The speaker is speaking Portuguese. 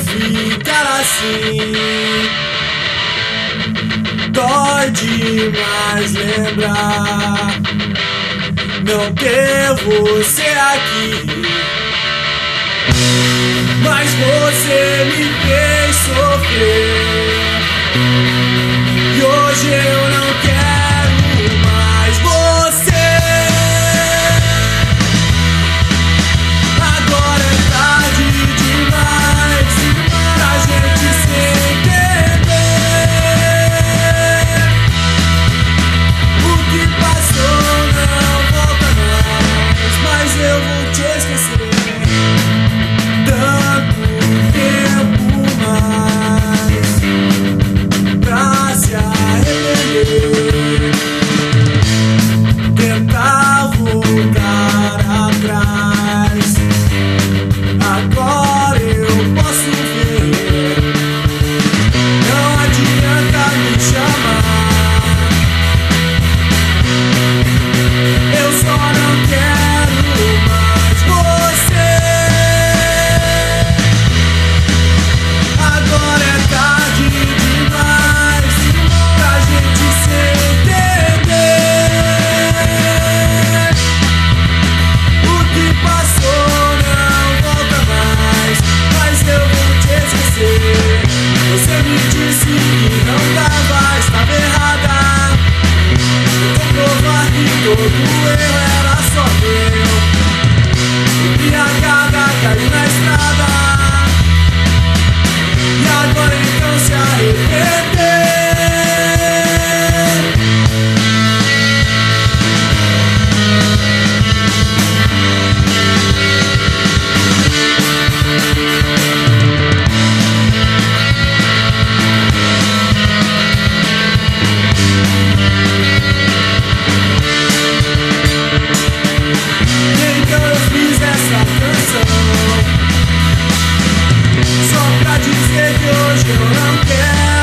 ficar assim. Dói demais lembrar não ter você aqui, mas você me fez sofrer e hoje eu não quero mais você. Agora é tarde demais pra gente se entender. O que passou não volta mais, mas eu vou te esquecer. Tanto tempo mais pra se arrepender, tentar voltar atrás. Agora eu posso ver, não adianta me chamar. Eu só não quero mais você. Agora é tarde demais pra gente se entender. O que passou não volta mais, mas eu vou te esquecer. Você me disse que não dava, estava errada. Vou provar que todo erro era só meu. Embriagada, caiu na estrada e agora então se arrepender. Então eu fiz essa canção só pra dizer que hoje eu não quero